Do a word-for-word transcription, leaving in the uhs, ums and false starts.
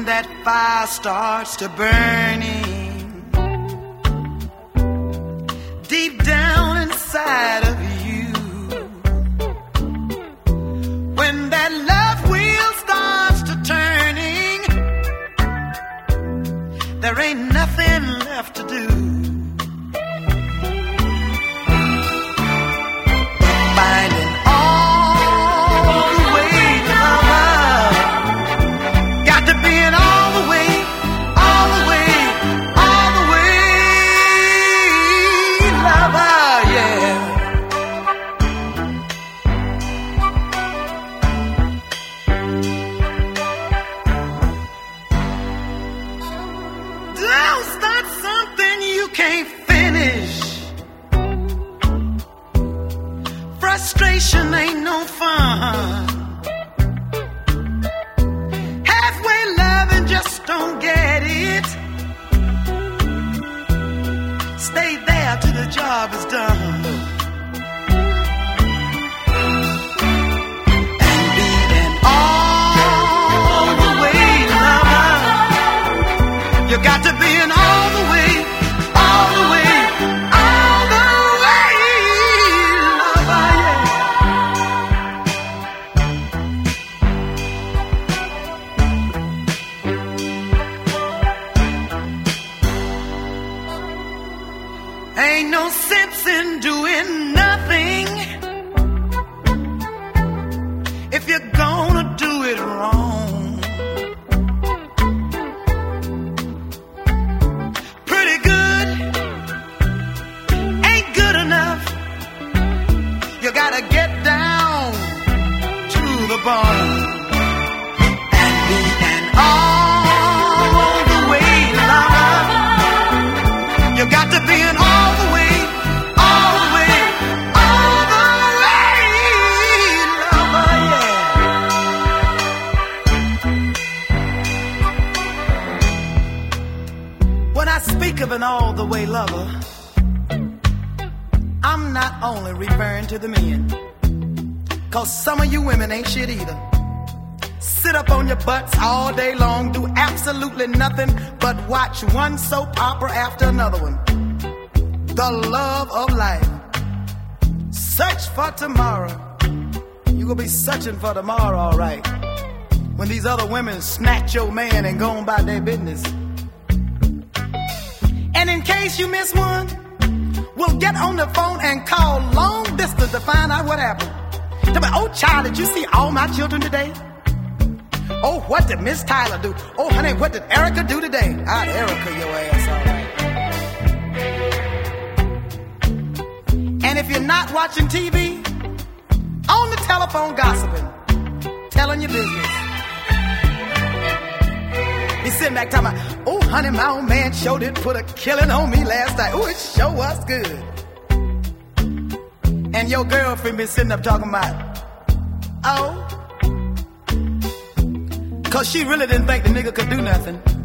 that fire starts to burning deep down inside of you, when that love wheel starts to turning, there ain't nothing left to do but finding all the way, lover. Got to be in all the way, all the way, all the way, lover, yeah. Don't start something you can't finish. Frustration ain't no fun. Halfway loving, just don't get it. Stay there till the job is done. And be in all the way, lover. You got to be in all the way, all the way, all the way, lover, yeah. Ain't no sense in doing nothing if you're gonna do it wrong. Pretty good ain't good enough. You gotta get down to the bone and be an all the way lover. You got to be an all the way, all the way, all the way, lover, yeah. When I speak of an all the way lover, I'm not only referring to the men, 'cause some of you women ain't shit either. Sit up on your butts all day long, do absolutely nothing but watch one soap opera after another one. The love of life. Search for tomorrow. You gonna be searching for tomorrow, all right, when these other women snatch your man and go on about their business. And in case you miss one, we'll get on the phone and call long distance to find out what happened. Tell me, oh child, did you see all my children today? Oh, what did Miss Tyler do? Oh, honey, what did Erica do today? Ah, Erica, your ass, all right. And if you're not watching T V, on the telephone gossiping, telling your business. He's sitting back talking about, oh, honey, my old man sure did put a killing on me last night. Oh, it sure was good. And your girlfriend been sitting up talking about, oh, 'cause she really didn't think the nigga could do nothing.